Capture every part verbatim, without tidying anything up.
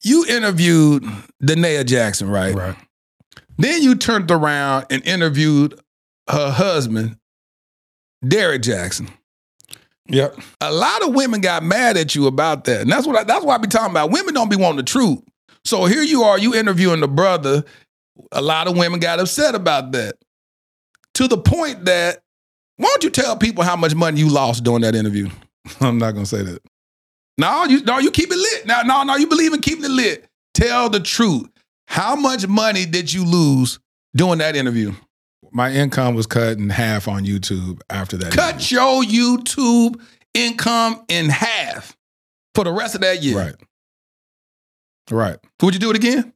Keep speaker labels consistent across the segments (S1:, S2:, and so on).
S1: you interviewed Danae Jackson, right?
S2: Right.
S1: Then you turned around and interviewed her husband, Derek Jackson.
S2: Yep.
S1: A lot of women got mad at you about that. And that's what I, that's what I be talking about. Women don't be wanting the truth. So here you are, you interviewing the brother. A lot of women got upset about that. To the point that, why don't you tell people how much money you lost during that interview?
S2: I'm not gonna say that.
S1: No, you no, you keep it lit. No, no, no, you believe in keeping it lit. Tell the truth. How much money did you lose doing that interview?
S2: My income was cut in half on YouTube after that.
S1: Cut
S2: interview.
S1: your YouTube income in half for the rest of that year.
S2: Right. Right.
S1: Would you do it again?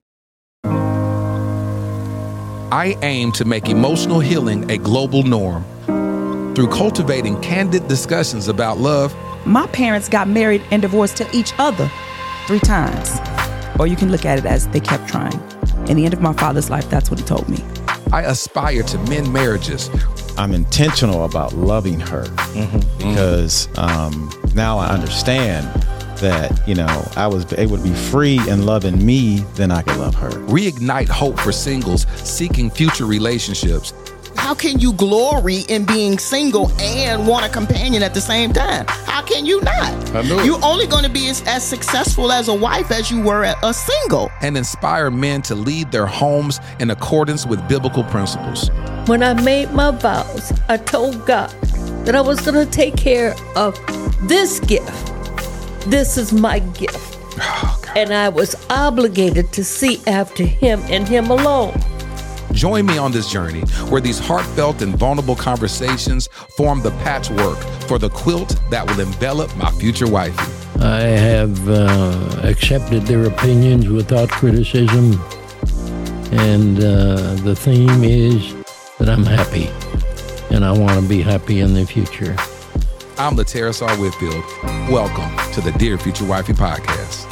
S1: I aim to make emotional healing a global norm through cultivating candid discussions about love.
S3: My parents got married and divorced to each other three times. Or you can look at it as they kept trying. In the end of my father's life, that's what he told me.
S1: I aspire to mend marriages.
S4: I'm intentional about loving her mm-hmm. because um, now I understand that, you know, I was able to be free and loving me, then I could love her.
S1: Reignite hope for singles seeking future relationships.
S5: How can you glory in being single and want a companion at the same time? How can you not?
S2: I know.
S5: You're only going to be as, as successful as a wife as you were a single.
S1: And inspire men to lead their homes in accordance with biblical principles.
S6: When I made my vows, I told God that I was going to take care of this gift. This is my gift.
S1: Oh,
S6: and I was obligated to see after him and him alone.
S1: Join me on this journey where these heartfelt and vulnerable conversations form the patchwork for the quilt that will envelop my future wifey.
S7: I have uh, accepted their opinions without criticism, and uh, the theme is that I'm happy, and I want to be happy in the future.
S1: I'm Laterras R. Whitfield. Welcome to the Dear Future Wifey podcast.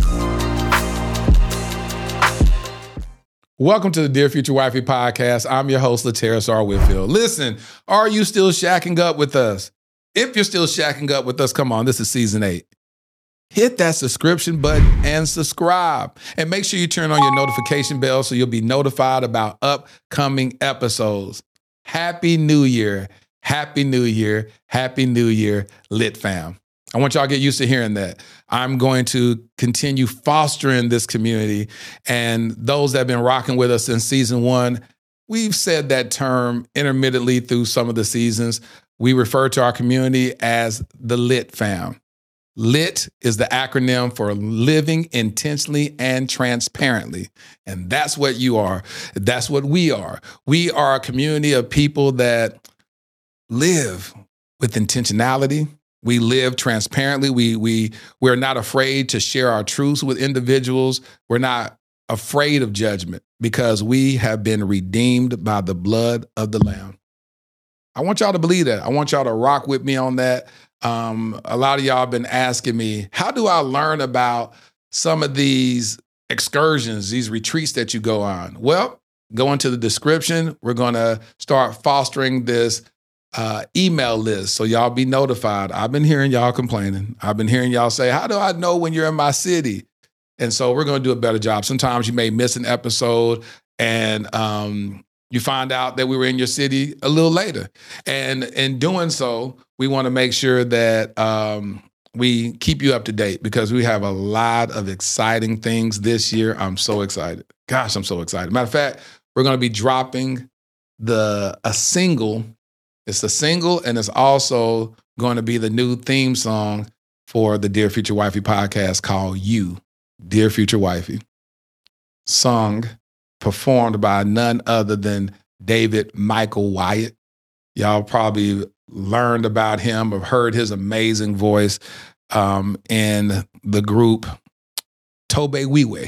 S2: Welcome to the Dear Future Wifey podcast. I'm your host, Laterras R. Whitfield. Listen, are you still shacking up with us? If you're still shacking up with us, come on, this is season eight. Hit that subscription button and subscribe. And make sure you turn on your notification bell so you'll be notified about upcoming episodes. Happy New Year. Happy New Year. Happy New Year, Lit Fam. I want y'all to get used to hearing that. I'm going to continue fostering this community. And those that have been rocking with us since season one, we've said that term intermittently through some of the seasons. We refer to our community as the Lit Fam. LIT is the acronym for living intentionally and transparently. And that's what you are. That's what we are. We are a community of people that live with intentionality. We live transparently. We, we, we're not afraid to share our truths with individuals. We're not afraid of judgment because we have been redeemed by the blood of the Lamb. I want y'all to believe that. I want y'all to rock with me on that. Um, a lot of y'all have been asking me, how do I learn about some of these excursions, these retreats that you go on? Well, go into the description. We're going to start fostering this Uh, email list so y'all be notified. I've been hearing y'all complaining. I've been hearing y'all say, how do I know when you're in my city? And so we're going to do a better job. Sometimes you may miss an episode and um, you find out that we were in your city a little later. And in doing so, we want to make sure that um, we keep you up to date because we have a lot of exciting things this year. I'm so excited. Gosh, I'm so excited. Matter of fact, we're going to be dropping the a single. It's a single, and it's also going to be the new theme song for the Dear Future Wifey podcast called You, Dear Future Wifey. Sung, performed by none other than David Michael Wyatt. Y'all probably learned about him or heard his amazing voice um, in the group Tobe Wewe.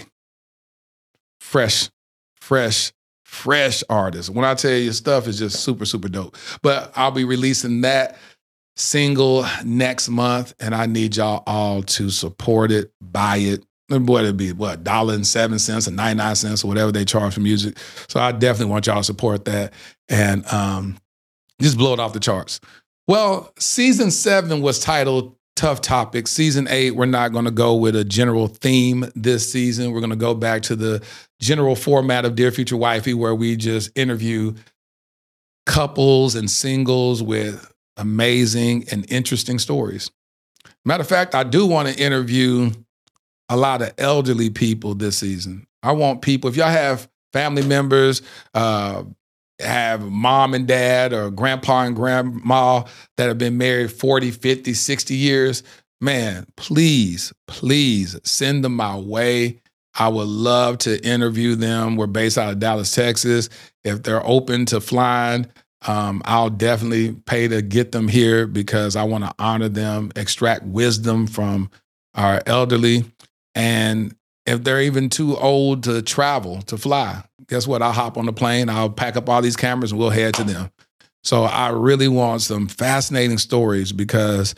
S2: Fresh, fresh, fresh artist. When I tell you stuff is just super, super dope. But I'll be releasing that single next month, and I need y'all all to support it, buy it. And what it'd be, what, a dollar and seven cents or ninety-nine cents or whatever they charge for music. So I definitely want y'all to support that and um, just blow it off the charts. Well, season seven was titled tough topics. Season eight, we're not going to go with a general theme this season. We're going to go back to the general format of Dear Future Wifey, where we just interview couples and singles with amazing and interesting stories. Matter of fact, I do want to interview a lot of elderly people this season. I want people, if y'all have family members, uh, have mom and dad or grandpa and grandma that have been married forty, fifty, sixty years, man, please, please send them my way. I would love to interview them. We're based out of Dallas, Texas. If they're open to flying, um, I'll definitely pay to get them here because I want to honor them, extract wisdom from our elderly. And if they're even too old to travel, to fly, guess what? I'll hop on the plane, I'll pack up all these cameras, and we'll head to them. So I really want some fascinating stories because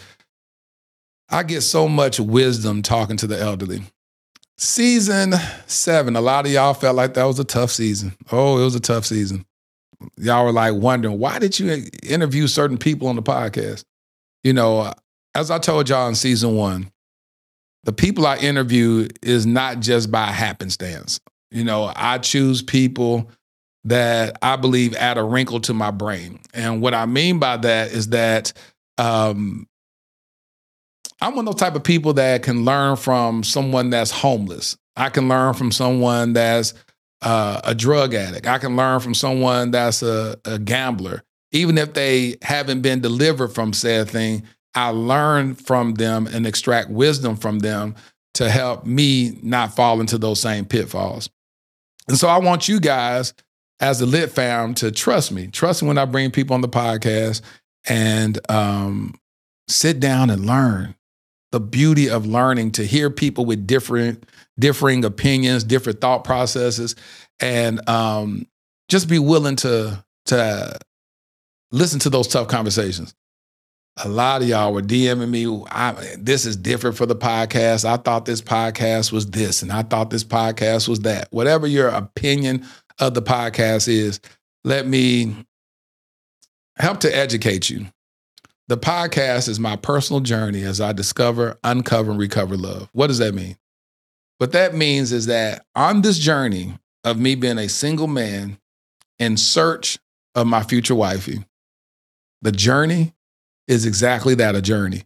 S2: I get so much wisdom talking to the elderly. Season seven, a lot of y'all felt like that was a tough season. Oh, it was a tough season. Y'all were like wondering, why did you interview certain people on the podcast? You know, as I told y'all in season one, the people I interview is not just by happenstance. You know, I choose people that I believe add a wrinkle to my brain. And what I mean by that is that um, I'm one of those type of people that can learn from someone that's homeless. I can learn from someone that's uh, a drug addict. I can learn from someone that's a, a gambler. Even if they haven't been delivered from said thing, I learn from them and extract wisdom from them to help me not fall into those same pitfalls. And so I want you guys, as the Lit Fam, to trust me. Trust me when I bring people on the podcast and um, sit down and learn. The beauty of learning, to hear people with different, differing opinions, different thought processes, and um, just be willing to, to listen to those tough conversations. A lot of y'all were DMing me, I, this is different for the podcast. I thought this podcast was this, and I thought this podcast was that. Whatever your opinion of the podcast is, let me help to educate you. The podcast is my personal journey as I discover, uncover, and recover love. What does that mean? What that means is that on this journey of me being a single man in search of my future wifey, the journey is exactly that, a journey.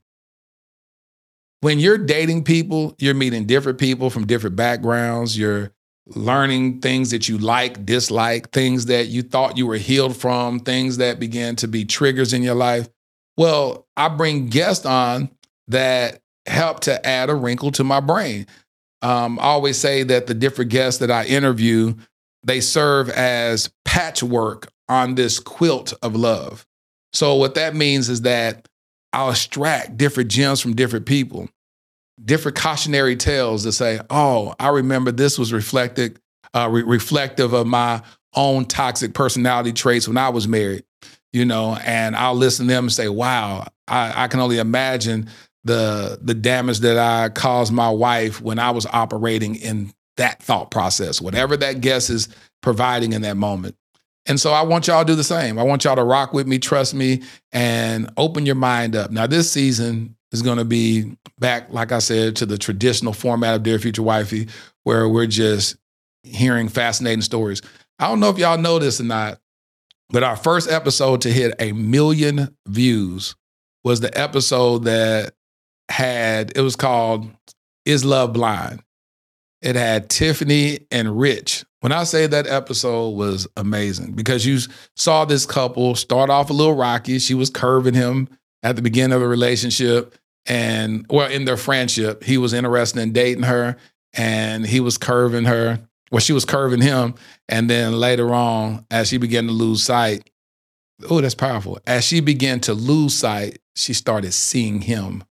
S2: When you're dating people, you're meeting different people from different backgrounds. You're learning things that you like, dislike, things that you thought you were healed from, things that began to be triggers in your life. Well, I bring guests on that help to add a wrinkle to my brain. Um, I always say that the different guests that I interview, they serve as patchwork on this quilt of love. So what that means is that I'll extract different gems from different people, different cautionary tales to say, oh, I remember this was reflected, uh, re- reflective of my own toxic personality traits when I was married, you know, and I'll listen to them and say, wow, I, I can only imagine the, the damage that I caused my wife when I was operating in that thought process, whatever that guest is providing in that moment. And so I want y'all to do the same. I want y'all to rock with me, trust me, and open your mind up. Now, this season is going to be back, like I said, to the traditional format of Dear Future Wifey, where we're just hearing fascinating stories. I don't know if y'all know this or not, but our first episode to hit a million views was the episode that had, it was called Is Love Blind? It had Tiffany and Rich. When I say that episode was amazing, because you saw this couple start off a little rocky. She was curving him at the beginning of the relationship, and well, in their friendship, he was interested in dating her, and he was curving her. Well, she was curving him, and then later on, as she began to lose sight, oh, that's powerful. As she began to lose sight, she started seeing him.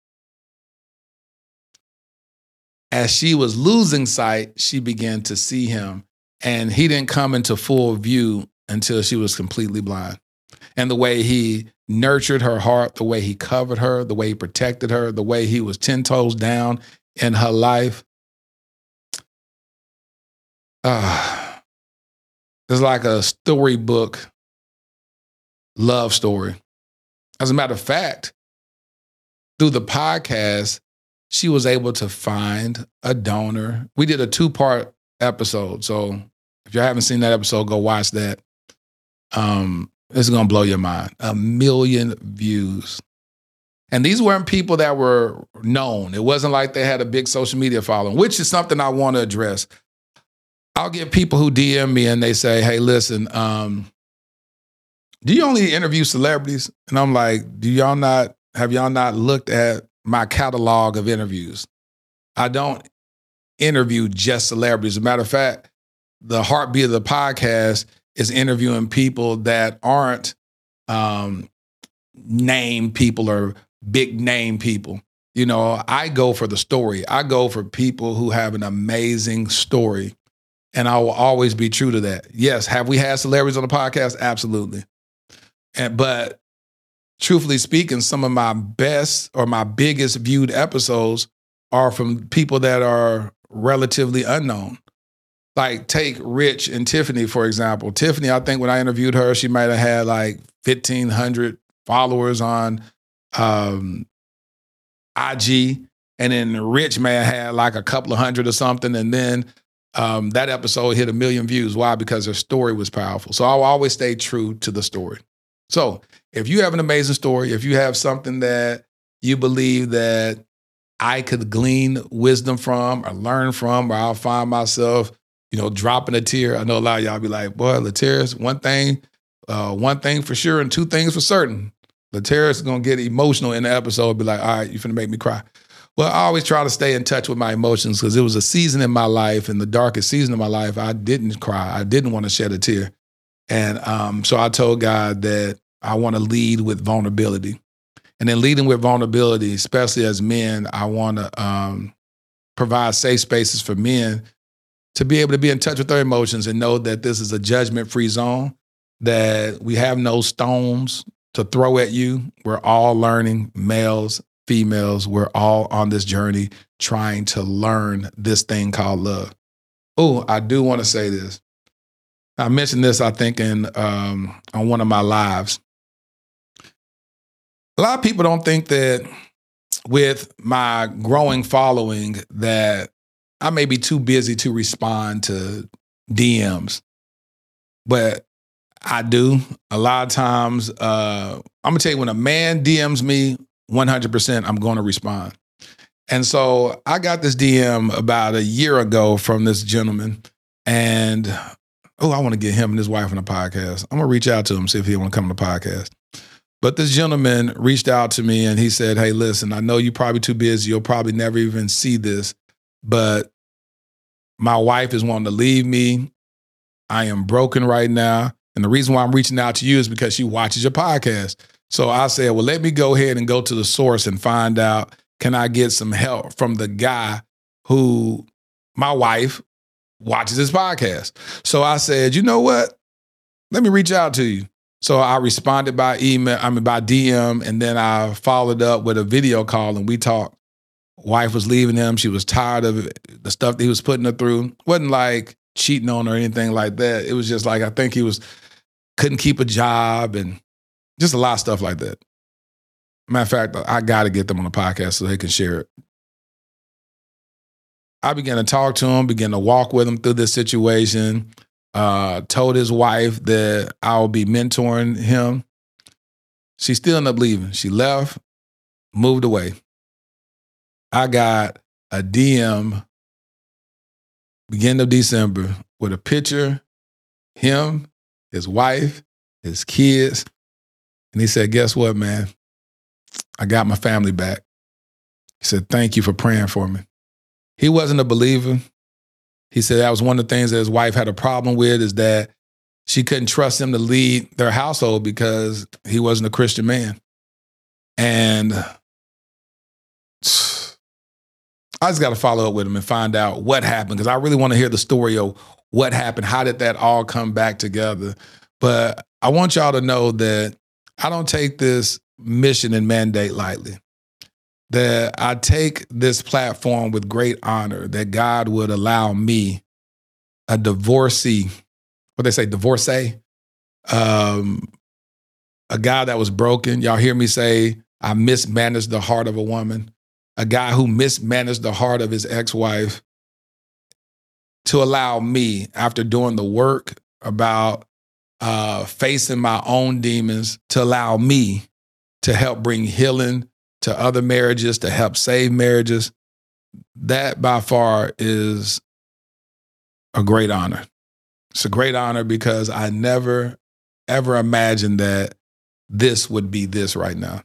S2: As she was losing sight, she began to see him, and he didn't come into full view until she was completely blind. And the way he nurtured her heart, the way he covered her, the way he protected her, the way he was ten toes down in her life. Uh, it's like a storybook love story. As a matter of fact, through the podcast, she was able to find a donor. We did a two-part episode. So if you haven't seen that episode, go watch that. Um, it's going to blow your mind. A million views. And these weren't people that were known. It wasn't like they had a big social media following, which is something I want to address. I'll get people who D M me and they say, hey, listen, um, do you only interview celebrities? And I'm like, do y'all not, have y'all not looked at my catalog of interviews? I don't interview just celebrities. As a matter of fact, the heartbeat of the podcast is interviewing people that aren't um, name people or big name people. You know, I go for the story. I go for people who have an amazing story. And I will always be true to that. Yes, have we had celebrities on the podcast? Absolutely. And but truthfully speaking, some of my best or my biggest viewed episodes are from people that are relatively unknown. Like take Rich and Tiffany, for example. Tiffany, I think when I interviewed her, she might have had like fifteen hundred followers on um, I G. And then Rich may have had like a couple of hundred or something. And then um, that episode hit a million views. Why? Because her story was powerful. So I'll always stay true to the story. So if you have an amazing story, if you have something that you believe that I could glean wisdom from or learn from, or I'll find myself, you know, dropping a tear. I know a lot of y'all be like, boy, Latera's one thing, uh, one thing for sure and two things for certain. Latera's going to get emotional in the episode, be like, all right, you're finna make me cry. Well, I always try to stay in touch with my emotions because it was a season in my life, in the darkest season of my life, I didn't cry. I didn't want to shed a tear. And um, so I told God that I want to lead with vulnerability. And then leading with vulnerability, especially as men, I want to um, provide safe spaces for men to be able to be in touch with their emotions and know that this is a judgment-free zone, that we have no stones to throw at you. We're all learning, males, females, we're all on this journey trying to learn this thing called love. Oh, I do want to say this. I mentioned this, I think, in um, on one of my lives. A lot of people don't think that with my growing following that I may be too busy to respond to D Ms, but I do. A lot of times, uh, I'm gonna tell you, when a man D Ms me, one hundred percent I'm gonna respond. And so I got this D M about a year ago from this gentleman, and oh, I wanna get him and his wife on the podcast. I'm gonna reach out to him, see if he wanna come on the podcast. But this gentleman reached out to me and he said, hey, listen, I know you're probably too busy. You'll probably never even see this, but my wife is wanting to leave me. I am broken right now. And the reason why I'm reaching out to you is because she watches your podcast. So I said, well, let me go ahead and go to the source and find out, can I get some help from the guy who my wife watches his podcast? So I said, you know what? Let me reach out to you. So I responded by email, I mean by D M, and then I followed up with a video call and we talked. Wife was leaving him. She was tired of it, the stuff that he was putting her through. Wasn't like cheating on her or anything like that. It was just like, I think he was, couldn't keep a job and just a lot of stuff like that. Matter of fact, I got to get them on the podcast so they can share it. I began to talk to him, began to walk with him through this situation. Uh, told his wife that I'll be mentoring him. She still ended up leaving. She left, moved away. I got a D M beginning of December with a picture, him, his wife, his kids. And he said, guess what, man? I got my family back. He said, thank you for praying for me. He wasn't a believer. He said that was one of the things that his wife had a problem with, is that she couldn't trust him to lead their household because he wasn't a Christian man. And I just got to follow up with him and find out what happened, because I really want to hear the story of what happened. How did that all come back together? But I want y'all to know that I don't take this mission and mandate lightly. That I take this platform with great honor, that God would allow me, a divorcee, what they say, divorcee, um, a guy that was broken. Y'all hear me say
S1: I mismanaged the heart of a woman, a guy who mismanaged the heart of his ex-wife, to allow me, after doing the work about uh, facing my own demons, to allow me to help bring healing to other marriages, to help save marriages. That by far is a great honor. It's a great honor because I never, ever imagined that this would be this right now.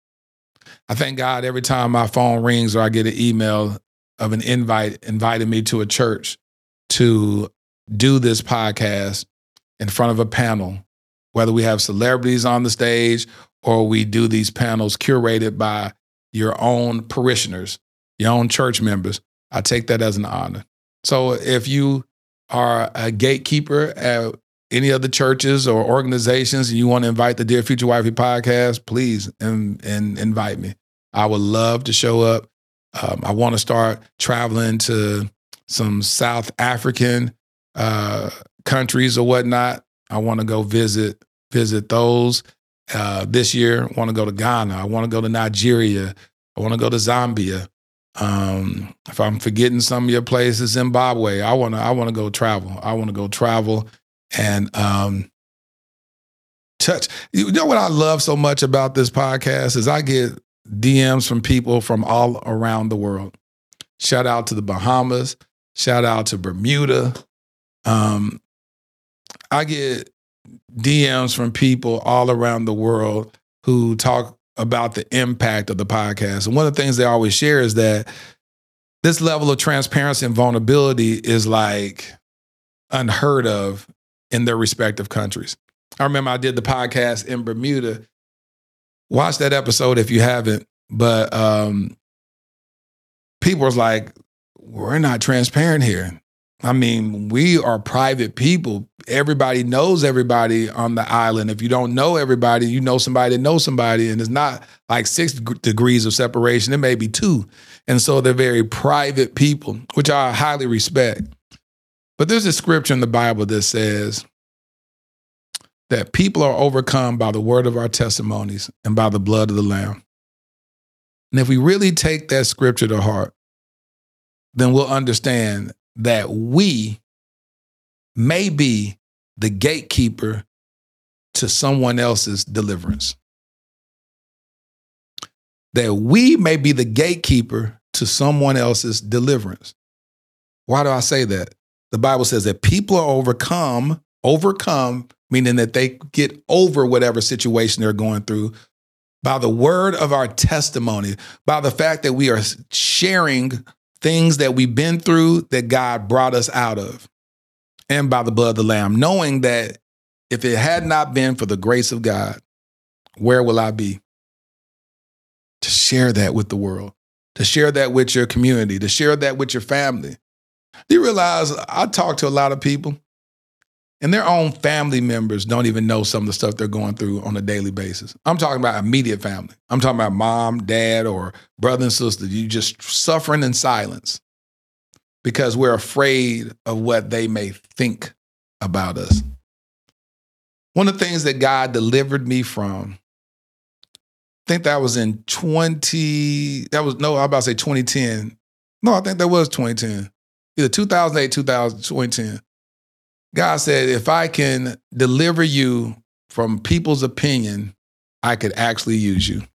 S1: I thank God every time my phone rings or I get an email of an invite inviting me to a church to do this podcast in front of a panel, whether we have celebrities on the stage or we do these panels curated by your own parishioners, your own church members. I take that as an honor. So if you are a gatekeeper at any of the churches or organizations and you want to invite the Dear Future Wifey podcast, please and, and invite me. I would love to show up. Um, I want to start traveling to some South African uh, countries or whatnot. I want to go visit visit those uh, this year. I want to go to Ghana. I want to go to Nigeria. I want to go to Zambia. Um, if I'm forgetting some of your places, Zimbabwe, I want to I want to go travel. I want to go travel and um, touch. You know what I love so much about this podcast is I get D Ms from people from all around the world. Shout out to the Bahamas. Shout out to Bermuda. Um, I get D Ms from people all around the world who talk about the impact of the podcast. And one of the things they always share is that this level of transparency and vulnerability is like unheard of in their respective countries. I remember I did the podcast in Bermuda. Watch that episode if you haven't. But um, people was like, we're not transparent here. I mean, we are private people. Everybody knows everybody on the island. If you don't know everybody, you know somebody that knows somebody. And it's not like six degrees of separation. It may be two. And so they're very private people, which I highly respect. But there's a scripture in the Bible that says that people are overcome by the word of our testimonies and by the blood of the Lamb. And if we really take that scripture to heart, then we'll understand that we may be the gatekeeper to someone else's deliverance. That we may be the gatekeeper to someone else's deliverance. Why do I say that? The Bible says that people are overcome, overcome, meaning that they get over whatever situation they're going through by the word of our testimony, by the fact that we are sharing things that we've been through that God brought us out of, and by the blood of the Lamb, knowing that if it had not been for the grace of God, where will I be? To share that with the world, to share that with your community, to share that with your family. Do you realize I talk to a lot of people and their own family members don't even know some of the stuff they're going through on a daily basis. I'm talking about immediate family. I'm talking about mom, dad, or brother and sister. You just suffering in silence because we're afraid of what they may think about us. One of the things that God delivered me from, I think that was in twenty, that was, no, I was about to say twenty ten. No, I think that was twenty ten. Either two thousand eight, two thousand, twenty ten. God said, if I can deliver you from people's opinion, I could actually use you.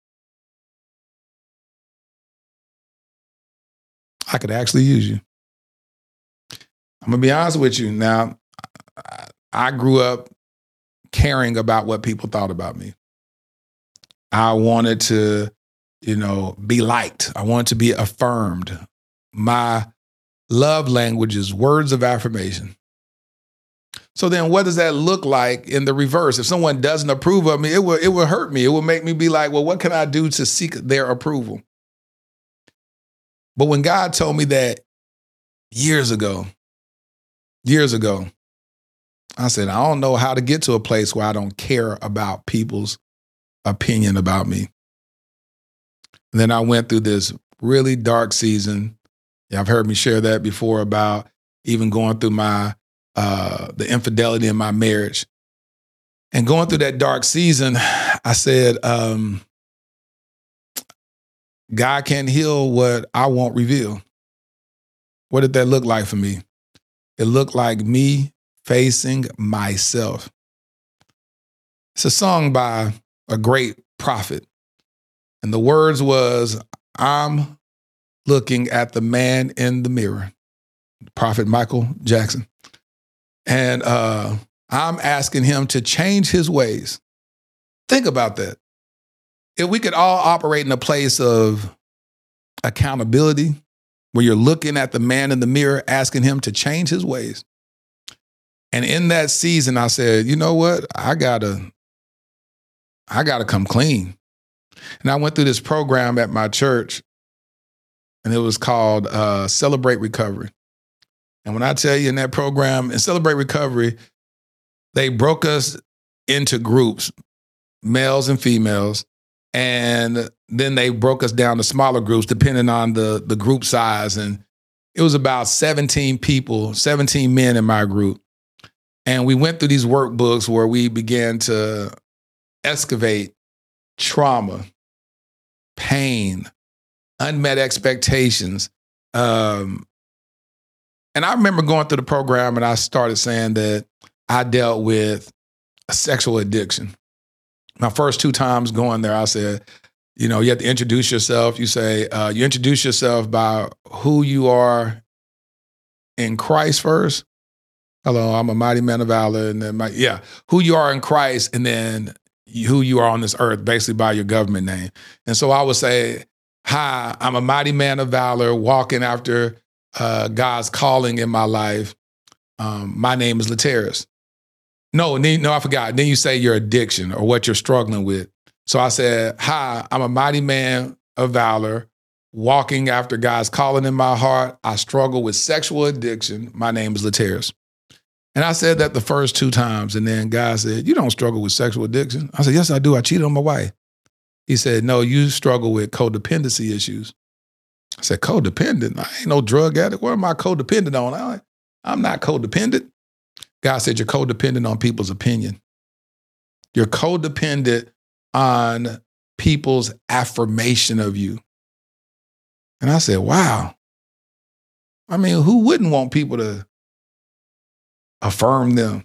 S1: I could actually use you. I'm going to be honest with you. Now, I grew up caring about what people thought about me. I wanted to, you know, be liked. I wanted to be affirmed. My love language is words of affirmation. So then what does that look like in the reverse? If someone doesn't approve of me, it will, it will hurt me. It will make me be like, well, what can I do to seek their approval? But when God told me that years ago, years ago, I said, I don't know how to get to a place where I don't care about people's opinion about me. And then I went through this really dark season. Y'all have heard me share that before about even going through my uh, the infidelity in my marriage. And going through that dark season, I said, um, God can't heal what I won't reveal. What did that look like for me? It looked like me facing myself. It's a song by a great prophet. And the words was, I'm looking at the man in the mirror, Prophet Michael Jackson. And uh, I'm asking him to change his ways. Think about that. If we could all operate in a place of accountability, where you're looking at the man in the mirror, asking him to change his ways. And in that season, I said, you know what? I gotta, I gotta come clean. And I went through this program at my church, and it was called uh, Celebrate Recovery. And when I tell you in that program, in Celebrate Recovery, they broke us into groups, males and females, and then they broke us down to smaller groups depending on the, the group size. And it was about seventeen people, seventeen men in my group. And we went through these workbooks where we began to excavate trauma, pain, unmet expectations. Um, and I remember going through the program and I started saying that I dealt with a sexual addiction. My first two times going there, I said, you know, you have to introduce yourself. You say, uh, you introduce yourself by who you are in Christ first. Hello, I'm a mighty man of valor. And then, my, yeah, who you are in Christ, and then who you are on this earth, basically by your government name. And so I would say, hi, I'm a mighty man of valor walking after uh, God's calling in my life. Um, my name is Lateris. No, no, I forgot. Then you say your addiction or what you're struggling with. So I said, hi, I'm a mighty man of valor, walking after God's calling in my heart. I struggle with sexual addiction. My name is Lateris. And I said that the first two times. And then God said, you don't struggle with sexual addiction. I said, yes, I do. I cheated on my wife. He said, no, you struggle with codependency issues. I said, codependent? I ain't no drug addict. What am I codependent on? I, I'm not codependent. God said, you're codependent on people's opinion. You're codependent on people's affirmation of you. And I said, wow. I mean, who wouldn't want people to affirm them?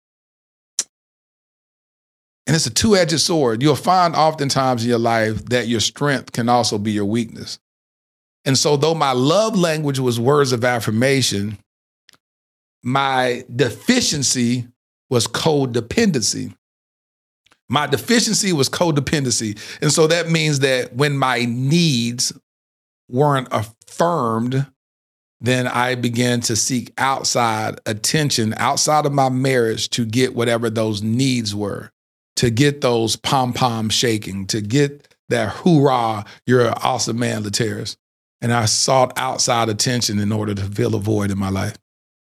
S1: And it's a two-edged sword. You'll find oftentimes in your life that your strength can also be your weakness. And so though my love language was words of affirmation, my deficiency was codependency. My deficiency was codependency. And so that means that when my needs weren't affirmed, then I began to seek outside attention, outside of my marriage, to get whatever those needs were, to get those pom-poms shaking, to get that hoorah, you're an awesome man, Lateris. And I sought outside attention in order to fill a void in my life.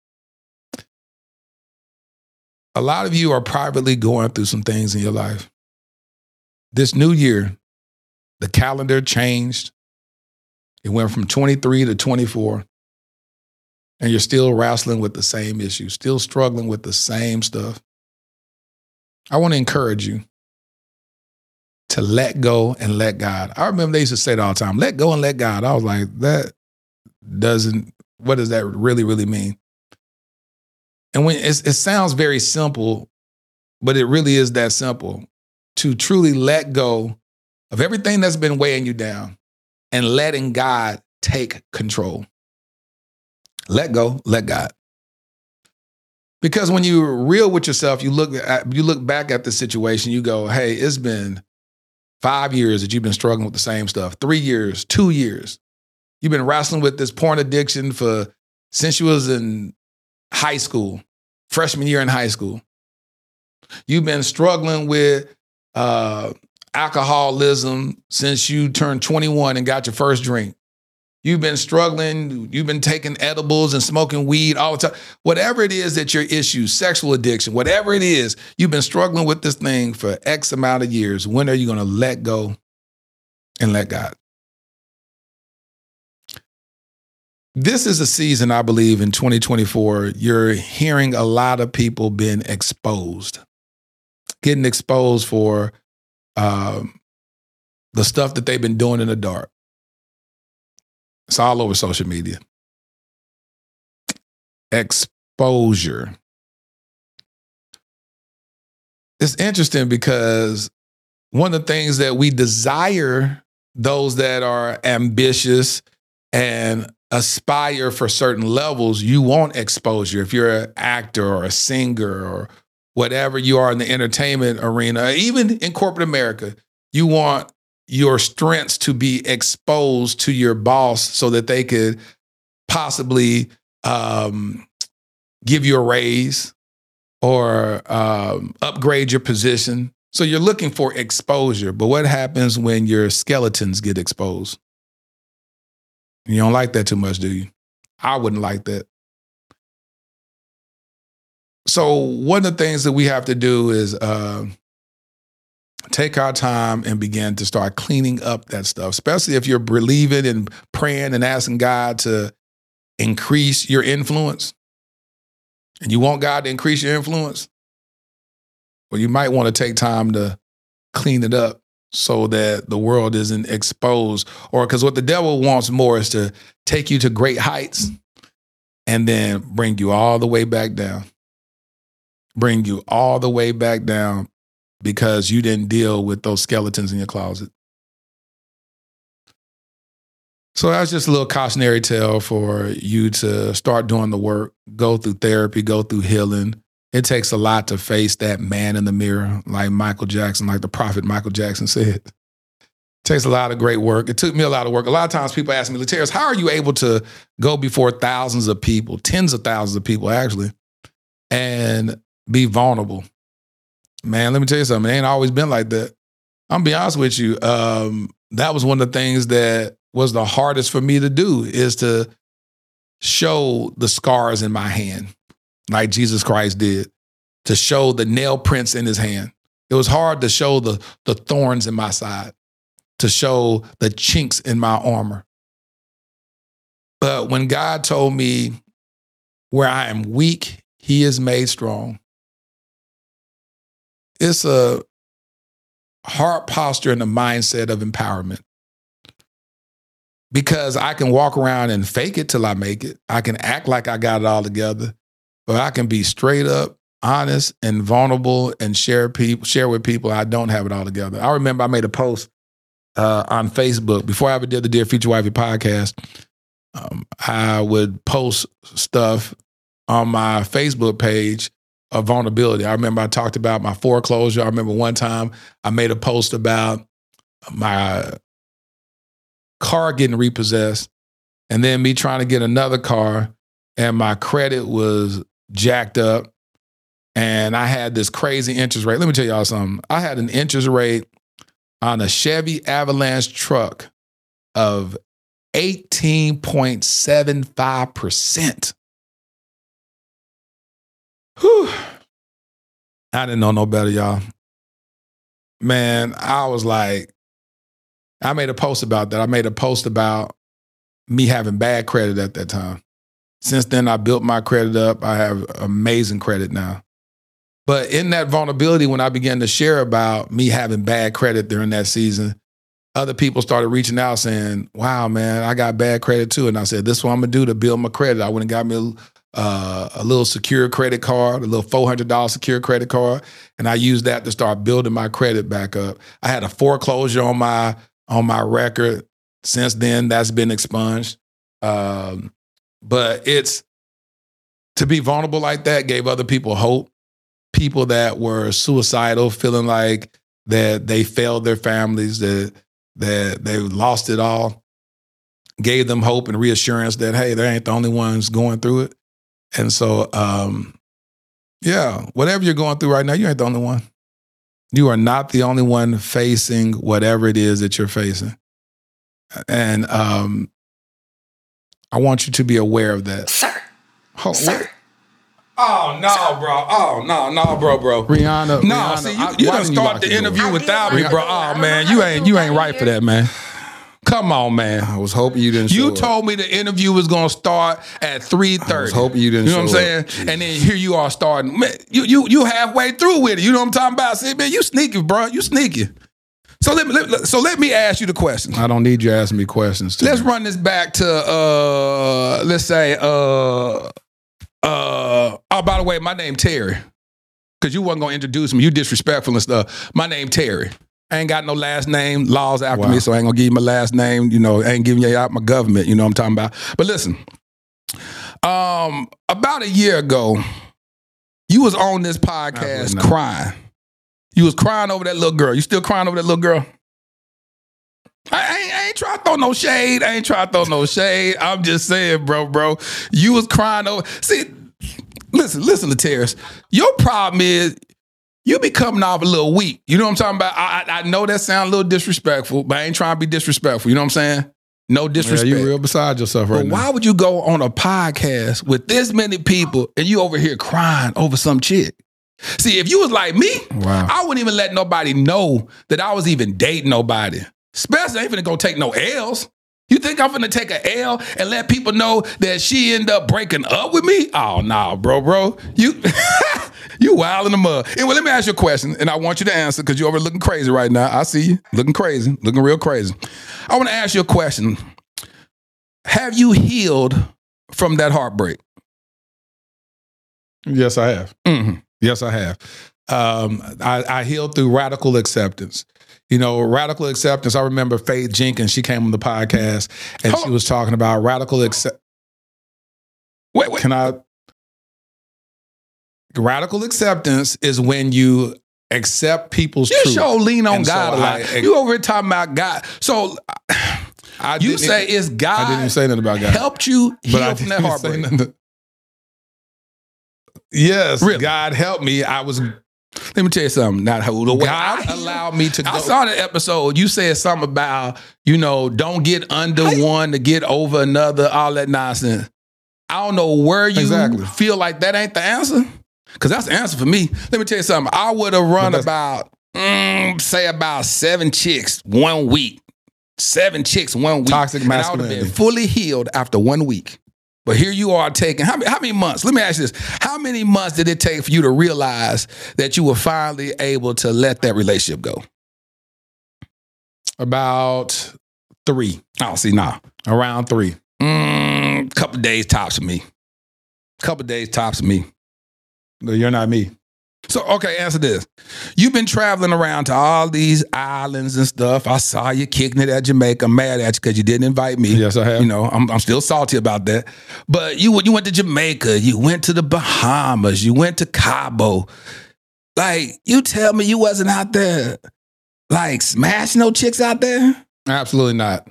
S1: A lot of you are privately going through some things in your life. This new year, the calendar changed. It went from twenty-three to twenty-four. And you're still wrestling with the same issues, still struggling with the same stuff. I want to encourage you to let go and let God. I remember they used to say it all the time, let go and let God. I was like, that doesn't, what does that really, really mean? And when it's, it sounds very simple, but it really is that simple, to truly let go of everything that's been weighing you down and letting God take control. Let go, let God. Because when you're real with yourself, you look at, you look back at the situation, you go, hey, it's been five years that you've been struggling with the same stuff, three years, two years. You've been wrestling with this porn addiction for since you was in high school, freshman year in high school. You've been struggling with uh, alcoholism since you turned twenty-one and got your first drink. You've been struggling, you've been taking edibles and smoking weed all the time. Whatever it is that your issue, sexual addiction, whatever it is, you've been struggling with this thing for X amount of years. When are you going to let go and let God? This is a season, I believe, in twenty twenty-four, you're hearing a lot of people being exposed, getting exposed for um, the stuff that they've been doing in the dark. It's all over social media. Exposure. It's interesting because one of the things that we desire, those that are ambitious and aspire for certain levels, you want exposure. If you're an actor or a singer or whatever you are in the entertainment arena, even in corporate America, you want your strengths to be exposed to your boss so that they could possibly um, give you a raise or um, upgrade your position. So you're looking for exposure. But what happens when your skeletons get exposed? You don't like that too much, do you? I wouldn't like that. So one of the things that we have to do is uh, take our time and begin to start cleaning up that stuff, especially if you're believing and praying and asking God to increase your influence and you want God to increase your influence. Well, you might want to take time to clean it up so that the world isn't exposed. Or because what the devil wants more is to take you to great heights and then bring you all the way back down. Bring you all the way back down because you didn't deal with those skeletons in your closet. So that's just a little cautionary tale for you to start doing the work, go through therapy, go through healing. It takes a lot to face that man in the mirror, like Michael Jackson, like the prophet Michael Jackson said. It takes a lot of great work. It took me a lot of work. A lot of times people ask me, Laterius, how are you able to go before thousands of people, tens of thousands of people actually, and be vulnerable? Man, let me tell you something. It ain't always been like that. I'm gonna be honest with you. Um, that was one of the things that was the hardest for me to do, is to show the scars in my hand, like Jesus Christ did, to show the nail prints in his hand. It was hard to show the, the thorns in my side, to show the chinks in my armor. But when God told me where I am weak, he is made strong. It's a heart posture and a mindset of empowerment. Because I can walk around and fake it till I make it. I can act like I got it all together, but I can be straight up, honest, and vulnerable and share people, share with people I don't have it all together. I remember I made a post uh, on Facebook before I ever did the Dear Future Wifey podcast. Um, I would post stuff on my Facebook page of vulnerability. I remember I talked about my foreclosure. I remember one time I made a post about my car getting repossessed and then me trying to get another car and my credit was jacked up and I had this crazy interest rate. Let me tell y'all something. I had an interest rate on a Chevy Avalanche truck of eighteen point seven five percent. Whew. I didn't know no better, y'all. Man, I was like, I made a post about that. I made a post about me having bad credit at that time. Since then, I built my credit up. I have amazing credit now. But in that vulnerability, when I began to share about me having bad credit during that season, other people started reaching out saying, wow, man, I got bad credit too. And I said, this is what I'm going to do to build my credit. I went and got me a Uh, a little secure credit card, a little four hundred dollars secure credit card. And I used that to start building my credit back up. I had a foreclosure on my on my record. Since then, that's been expunged. Um, but it's, to be vulnerable like that gave other people hope. People that were suicidal, feeling like that they failed their families, that, that they lost it all, gave them hope and reassurance that, hey, they ain't the only ones going through it. And so, um, yeah, whatever you're going through right now, you ain't the only one. You are not the only one facing whatever it is that you're facing. And um, I want you to be aware of that.
S8: Sir.
S1: Oh,
S8: Sir.
S1: What? Oh, no, bro. Oh, no, no, bro, bro.
S4: Rihanna.
S1: No,
S4: Rihanna,
S1: see, you,
S4: I,
S1: you
S4: why
S1: done
S4: didn't
S1: start
S4: lock
S1: the
S4: door?
S1: interview
S8: I
S1: without
S8: did
S1: me,
S8: lock
S1: bro.
S8: the door. I
S1: Oh,
S8: don't
S1: man,
S8: know
S1: you
S8: how to
S1: ain't
S8: do
S1: you
S8: it
S1: ain't
S8: right
S1: right for
S8: here.
S1: that, man. Come on, man.
S4: I was hoping you didn't
S1: You
S4: show
S1: told me the interview was gonna start at three thirty.
S4: I was hoping you didn't
S1: You know what I'm
S4: show
S1: saying?
S4: up. Jesus.
S1: And then here you are starting. Man, you you you halfway through with it. You know what I'm talking about? See, man, you sneaky, bro. You sneaky. So let me let, so let me ask you the question.
S2: I don't need you asking me questions.
S1: Let's run this back to uh let's say uh uh oh by the way, my name Terry. Cause you wasn't gonna introduce me. You disrespectful and stuff. My name Terry. I ain't got no last name. Laws after
S2: Wow.
S1: me, so I ain't gonna give you my last name. You know, I ain't giving you out my government. You know what I'm talking about. But listen, um, about a year ago, you was on this podcast
S2: Absolutely not.
S1: crying. You was crying over that little girl. You still crying over that little girl? I ain't, I ain't trying to throw no shade. I ain't trying to throw no shade. I'm just saying, bro, bro. You was crying over. See, listen, listen to Terrace. Your problem is you be coming off a little weak. You know what I'm talking about? I, I, I know that sounds a little disrespectful, but I ain't trying to be disrespectful. You know what I'm saying? No disrespect.
S2: Yeah, you real beside yourself right
S1: But
S2: now.
S1: why would you go on a podcast with this many people and you over here crying over some chick? See, if you was like me,
S2: Wow.
S1: I wouldn't even let nobody know that I was even dating nobody. Especially, I ain't finna go take no L's. You think I'm finna take a L and let people know that she ended up breaking up with me? Oh, nah, bro, bro. You you wild in the mud. Anyway, let me ask you a question, and I want you to answer because you're over looking crazy right now. I see you. Looking crazy. Looking real crazy. I want to ask you a question. Have you healed from that heartbreak?
S2: Yes, I have.
S1: Mm-hmm.
S2: Yes, I have. Um, I, I healed through radical acceptance. You know, radical acceptance. I remember Faith Jenkins. She came on the podcast and
S1: Hold
S2: she
S1: on.
S2: was talking about radical accept.
S1: Wait, wait.
S2: Can I? Radical acceptance is when you accept people's
S1: You
S2: truth.
S1: sure lean on
S2: And so
S1: God a lot.
S2: I-
S1: You over here talking about God. So
S2: I
S1: you
S2: didn't-
S1: say it's God
S2: I didn't even say nothing about God.
S1: helped you heal
S2: but I
S1: from
S2: didn't
S1: that
S2: even say
S1: heartbreak.
S2: nothing. Yes,
S1: Really?
S2: God helped me. I was
S1: Let me tell you something. Not how the way
S2: God
S1: I
S2: allowed me to go.
S1: I saw the episode. You said something about, you know, don't get under one to get over another, all that nonsense. I don't know where you
S2: Exactly.
S1: feel like that ain't the answer. Because that's the answer for me. Let me tell you something. I would have run
S2: But that's-
S1: about, mm, say about seven chicks one week. Seven chicks one week.
S2: Toxic
S1: And I would have been
S2: masculinity.
S1: fully healed after one week. But here you are taking, how many, how many months? Let me ask you this. How many months did it take for you to realize that you were finally able to let that relationship go?
S2: About three,
S1: Oh, see, nah.
S2: around three.
S1: Mm, couple days tops for me. Couple days tops for me.
S2: No, you're not me.
S1: So, okay, answer this. You've been traveling around to all these islands and stuff. I saw you kicking it at Jamaica. I'm mad at you because you didn't invite me.
S2: Yes, I have.
S1: You know, I'm, I'm still salty about that. But you you went to Jamaica. You went to the Bahamas. You went to Cabo. Like, you tell me you wasn't out there, like, smashing no chicks out there?
S2: Absolutely not.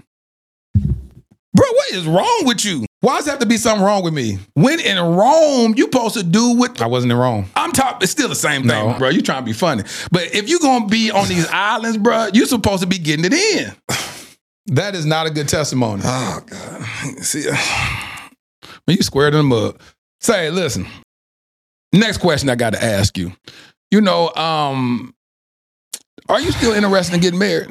S1: Bro, what is wrong with you?
S2: Why does there have to be something wrong with me?
S1: When in Rome, you supposed to do what
S2: I wasn't in Rome.
S1: I'm talking. It's still the same thing,
S2: No.
S1: bro. You trying to be funny, but if you gonna be on these islands, bro, you supposed to be getting it in.
S2: That is not a good testimony.
S1: Oh God, see, when you squared in the mud. Say, listen. Next question I got to ask you. You know, um, are you still interested in getting married?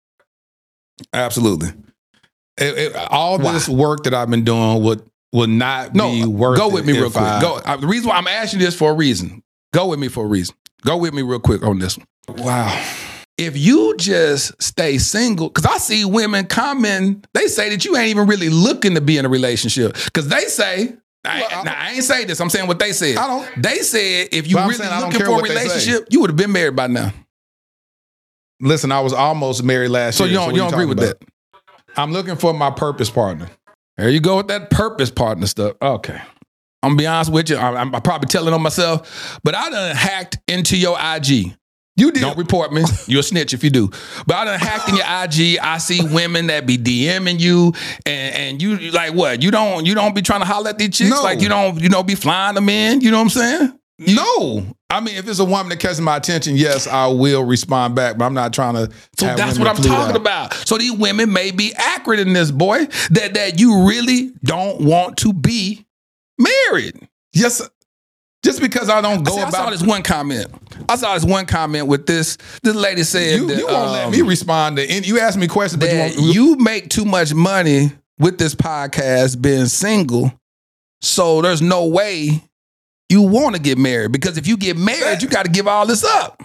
S2: Absolutely. It- it- all
S1: Why?
S2: this work that I've been doing would would not
S1: No,
S2: be worth
S1: go
S2: it
S1: with me real
S2: if
S1: quick.
S2: I-
S1: Go. I, the reason why I'm asking you this for a reason. Go with me for a reason. Go with me real quick on this one.
S2: Wow.
S1: If you just stay single, because I see women comment, they say that you ain't even really looking to be in a relationship. Because they say, I,
S2: Well, I-
S1: now, I ain't say this, I'm saying what they said.
S2: I don't-
S1: They said if you
S2: But I'm
S1: really
S2: saying I don't
S1: looking
S2: care
S1: for a
S2: what they say.
S1: relationship, you would have been married by now.
S2: Listen, I was almost married last
S1: So
S2: year.
S1: you don't,
S2: what
S1: you
S2: are
S1: don't agree
S2: talking
S1: with
S2: about?
S1: that?
S2: I'm looking for my purpose partner.
S1: There you go with that purpose partner stuff. Okay. I'm gonna be honest with you. I'm, I'm probably telling on myself, but I done hacked into your I G.
S2: You did.
S1: Don't report me. You're a snitch if you do. But I done hacked in your I G. I see women that be DMing you, and, and you you like what? You don't you don't be trying to holler at these chicks?
S2: No.
S1: Like you don't you don't be flying them in? You know what I'm saying?
S2: No. I mean, if it's a woman that catches my attention, yes, I will respond back, but I'm not trying to.
S1: So
S2: have
S1: that's
S2: women
S1: what I'm
S2: flew
S1: talking
S2: out.
S1: about. So these women may be accurate in this, boy, that that you really don't want to be married.
S2: Yes. Just because I don't go
S1: See, I saw
S2: about
S1: this one comment. I saw this one comment with this. This lady said
S2: you,
S1: that,
S2: you won't let
S1: um,
S2: me respond to any. You ask me questions, but you
S1: that
S2: won't.
S1: you make too much money with this podcast being single, so there's no way you want to get married. Because if you get married, you got to give all this up.
S2: That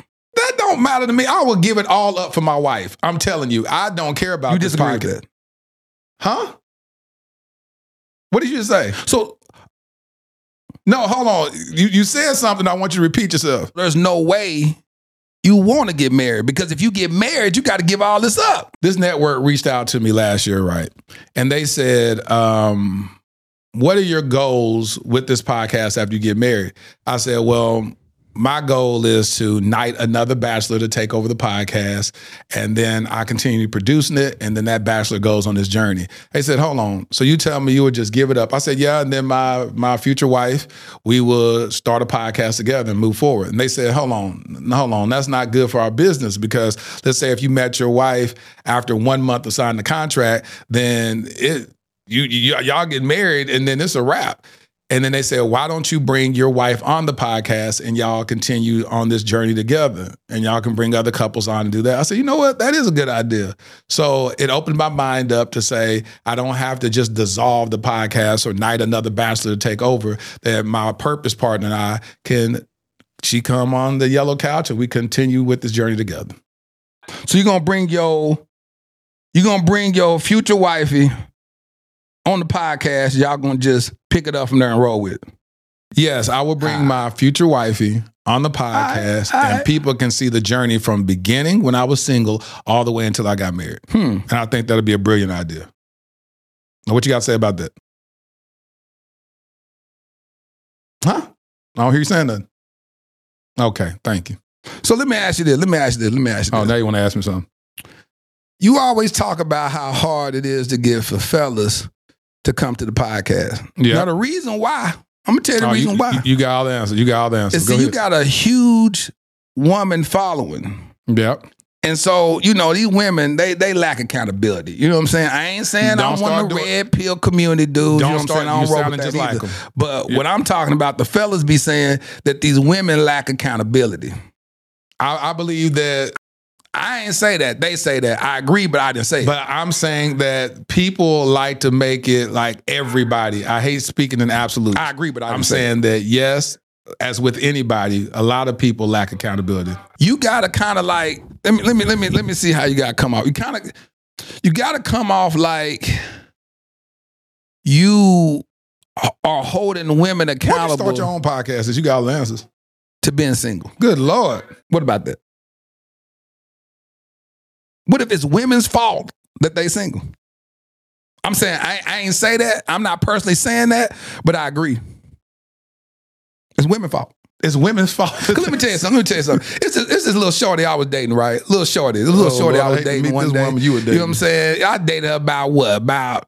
S2: It don't matter to me. I will give it all up for my wife. I'm telling you, I don't care about
S1: You
S2: this
S1: disagree with
S2: podcast.
S1: that?
S2: Huh? What did you just say?
S1: So
S2: No, hold on. You you said something. I want you to repeat yourself.
S1: there's no way you want to get married, because if you get married, you got to give all this up.
S2: This network reached out to me last year, right? And they said, um, what are your goals with this podcast after you get married? I said, well, my goal is to knight another bachelor to take over the podcast, and then I continue producing it, and then that bachelor goes on this journey. They said, hold on, so you tell me you would just give it up? I said, yeah, and then my my future wife, we will start a podcast together and move forward. And they said, hold on, hold on, that's not good for our business, because let's say if you met your wife after one month of signing the contract, then it you, you y'all get married, and then it's a wrap. And then they said, why don't you bring your wife on the podcast and y'all continue on this journey together, and y'all can bring other couples on and do that? I said, you know what? That is a good idea. So it opened my mind up to say, I don't have to just dissolve the podcast or knight another bachelor to take over, that my purpose partner and I can, she come on the yellow couch and we continue with this journey together.
S1: So you're gonna bring your you're gonna bring your future wifey on the podcast. Y'all gonna just pick it up from there and roll with it.
S2: Yes, I will bring my future wifey on the podcast,
S1: all right.
S2: and people can see the journey from beginning when I was single all the way until I got married.
S1: Hmm.
S2: And I think that'll be a brilliant idea. Now, what you got to say about that? Huh? I don't hear you saying nothing. Okay, thank you.
S1: So let me ask you this. Let me ask you this. Let me ask you
S2: Oh,
S1: this.
S2: now you want to ask me something?
S1: You always talk about how hard it is to get for fellas to come to the podcast.
S2: Yeah.
S1: Now the reason why, I'm gonna tell you the
S2: Oh,
S1: reason
S2: you,
S1: why.
S2: You, you got all the answers. You got all the answers.
S1: is
S2: Go
S1: see, you
S2: ahead.
S1: got a huge woman following.
S2: Yep.
S1: And so, you know, these women, they they lack accountability. You know what I'm saying? I ain't saying
S2: Don't
S1: I'm one
S2: start
S1: of the
S2: doing-
S1: red pill community dudes.
S2: Don't
S1: you know what I'm
S2: start-
S1: saying? I don't
S2: you
S1: roll
S2: sounding
S1: with that
S2: just like
S1: either.
S2: them.
S1: But
S2: Yeah.
S1: what I'm talking about, the fellas be saying that these women lack accountability.
S2: I, I believe that,
S1: I ain't say that. They say that. I agree, but I didn't say it.
S2: but I'm saying that people like to make it like everybody. I hate speaking in absolutes.
S1: I agree, but I didn't
S2: I'm
S1: say it.
S2: saying that, yes, as with anybody, a lot of people lack accountability.
S1: You gotta kind of like let me let me let me let me see how you gotta come off. You kind of you gotta come off like you are holding women
S2: Why don't you
S1: accountable
S2: start your own podcast since you got all the answers?
S1: to being single.
S2: Good Lord.
S1: What about that? What if it's women's fault that they single? I'm saying I, I ain't say that. I'm not personally saying that, but I agree. It's women's fault.
S2: It's women's fault.
S1: 'Cause let me tell you something. Let me tell you something. It's this, it's this little shorty I was dating, right? Little shorty. This little
S2: Oh,
S1: shorty
S2: Lord,
S1: I
S2: I
S1: was
S2: hate to
S1: dating
S2: meet
S1: one
S2: this
S1: day.
S2: woman you were
S1: You know what I'm
S2: dating.
S1: saying? I dated her about what? About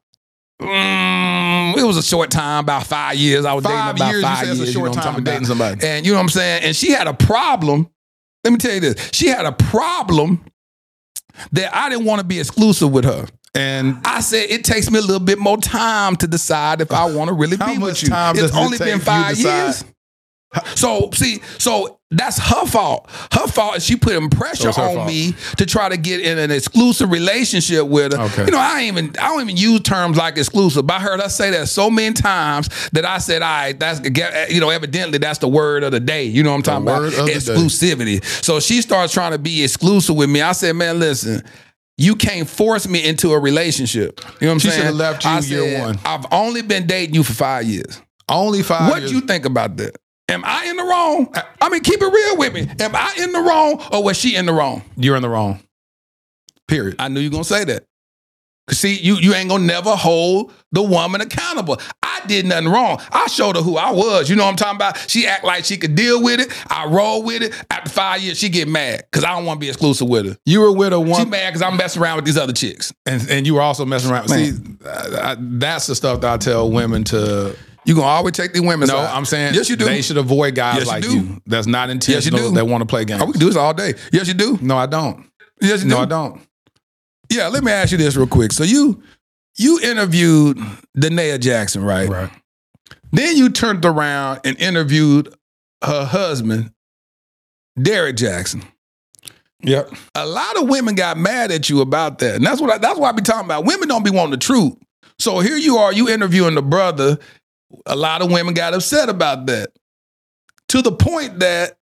S1: mm, it was a short time, about five years. I was
S2: Five
S1: dating her
S2: years, you
S1: about five
S2: said it's a
S1: years.
S2: short
S1: you know what I'm
S2: time
S1: talking
S2: of dating
S1: about.
S2: somebody.
S1: And you know what I'm saying? And she had a problem. Let me tell you this. She had a problem that I didn't want to be exclusive with her.
S2: And
S1: I said it takes me a little bit more time to decide if I want to really
S2: How
S1: be
S2: much
S1: with you.
S2: time
S1: It's
S2: does it
S1: only
S2: take
S1: been
S2: you
S1: five
S2: to decide?
S1: years. So see, so that's her fault. Her fault is she putting pressure
S2: So it's her
S1: on
S2: fault.
S1: me to try to get in an exclusive relationship with her.
S2: Okay.
S1: You know, I ain't even I don't even use terms like exclusive. But I heard her say that so many times that I said, all right, that's you know, evidently that's the word of the day. You know what I'm talking about?
S2: word of the day.
S1: Exclusivity. So she starts trying to be exclusive with me. I said, man, listen. You can't force me into a relationship. You know what I'm
S2: She
S1: saying?
S2: should've left you
S1: I
S2: year
S1: said,
S2: one.
S1: I've only been dating you for five years.
S2: only five
S1: What
S2: years.
S1: you think about that? Am I in the wrong? I mean, keep it real with me. Am I in the wrong or was she in the wrong?
S2: You're in the wrong. Period.
S1: I knew you were gonna say that. Cause see, you you ain't gonna never hold the woman accountable. I did nothing wrong. I showed her who I was. You know what I'm talking about? She act like she could deal with it. I roll with it. After five years, she get mad because I don't want to be exclusive with her.
S2: You were with a
S1: She
S2: woman,
S1: mad because I'm messing around with these other chicks.
S2: and, and you were also messing around.
S1: Man.
S2: See, uh, I, that's the stuff that I tell women to.
S1: You gonna always take the women
S2: No,
S1: side.
S2: I'm saying
S1: yes, you do.
S2: they should avoid guys
S1: Yes, you
S2: like
S1: do.
S2: you. That's not intentional.
S1: do.
S2: That want to play games.
S1: Oh, we can do this all day. Yes, you do.
S2: No, I don't.
S1: Yes, you
S2: No,
S1: do.
S2: I don't.
S1: Yeah, let me ask you this real quick. So you you interviewed Danae Jackson, right?
S2: Right.
S1: Then you turned around and interviewed her husband, Derek Jackson.
S2: Yep.
S1: A lot of women got mad at you about that. And that's what I, that's what I be talking about. Women don't be wanting the truth. So here you are, you interviewing the brother. A lot of women got upset about that. To the point that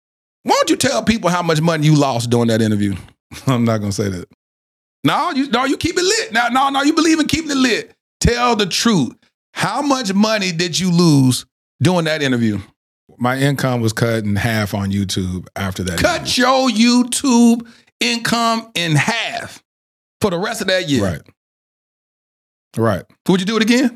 S1: Why don't you tell people how much money you lost during that interview?
S2: I'm not gonna say that.
S1: No, you no, you keep it lit. No, no, no, you believe in keeping it lit. Tell the truth. How much money did you lose doing that interview?
S2: My income was cut in half on YouTube after that.
S1: Cut interview. Your YouTube income in half for the rest of that year.
S2: Right. Right.
S1: Would you do it again?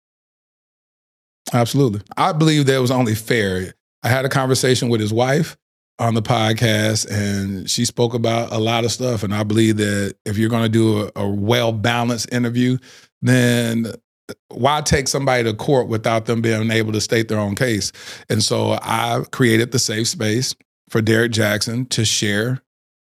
S2: Absolutely. I believe that was only fair. I had a conversation with his wife on the podcast, and she spoke about a lot of stuff. And I believe that if you're going to do a, a well-balanced interview, then why take somebody to court without them being able to state their own case? And so I created the safe space for Derrick Jaxn to share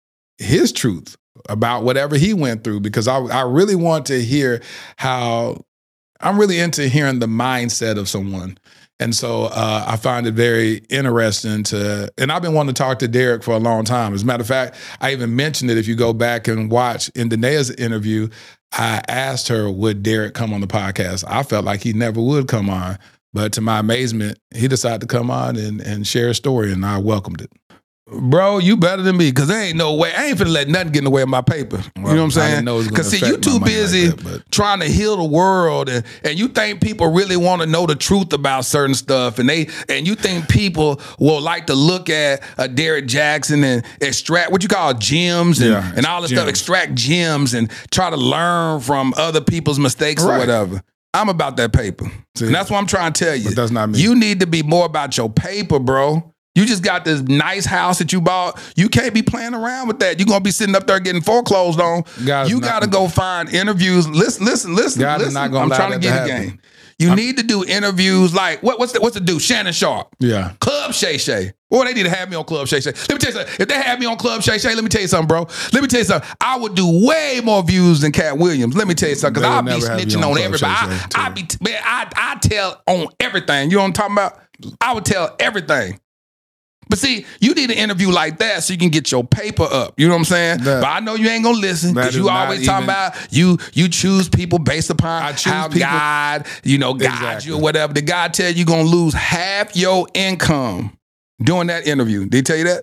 S2: his truth about whatever he went through, because I, I really want to hear how, I'm really into hearing the mindset of someone. And so uh, I find it very interesting to, and I've been wanting to talk to Derrick for a long time. As a matter of fact, I even mentioned it. If you go back and watch in Danae's interview, I asked her, would Derrick come on the podcast? I felt like he never would come on, but to my amazement, he decided to come on and, and share a story, and I welcomed it.
S1: Bro, you better than me, because there ain't no way. I ain't finna let nothing get in the way of my paper. You
S2: Well,
S1: know what I'm
S2: I didn't know it was
S1: saying?
S2: gonna
S1: Because see,
S2: affect
S1: you
S2: my
S1: too
S2: money like
S1: busy
S2: that, but-
S1: trying to heal the world, and, and you think people really want to know the truth about certain stuff, and they and you think people will like to look at a Derrick Jaxn and extract what you call gems and,
S2: Yeah,
S1: and all this stuff,
S2: gems.
S1: extract gems and try to learn from other people's mistakes or
S2: Right.
S1: whatever. I'm about that paper.
S2: See,
S1: and that's what I'm trying to tell you.
S2: but that's not me.
S1: You need to be more about your paper, bro. You just got this nice house that you bought. You can't be playing around with that. You're going to be sitting up there getting foreclosed on.
S2: God is
S1: You
S2: not-
S1: got to go find interviews. Listen, listen, listen.
S2: God is
S1: listen.
S2: not gonna
S1: I'm
S2: allow
S1: trying to
S2: that
S1: get
S2: to
S1: the
S2: happen.
S1: game. You need to do interviews like, what, what's the, what's the dude? Shannon Sharp.
S2: Yeah.
S1: Club Shay Shay. Boy, they need to have me on Club Shay Shay. Let me tell you something. If they have me on Club Shay Shay, let me tell you something, bro. Let me tell you something. I would do way more views than Cat Williams. Let me tell you something,
S2: They
S1: because
S2: would
S1: I'll be
S2: never have you
S1: snitching
S2: on
S1: on
S2: Club
S1: everybody.
S2: Shay
S1: I,
S2: Shay,
S1: I
S2: too.
S1: be, man, I, I tell on everything. You know what I'm talking about? I would tell everything. But see, you need an interview like that so you can get your paper up. You know what I'm saying?
S2: That-
S1: but I know you ain't gonna listen,
S2: that
S1: because you
S2: is not
S1: always talking
S2: even-
S1: about you you choose people based upon
S2: I choose
S1: how
S2: people-
S1: God, you know, guide
S2: Exactly.
S1: you or whatever. The God tell you you're gonna lose half your income doing that interview. Did he tell you that?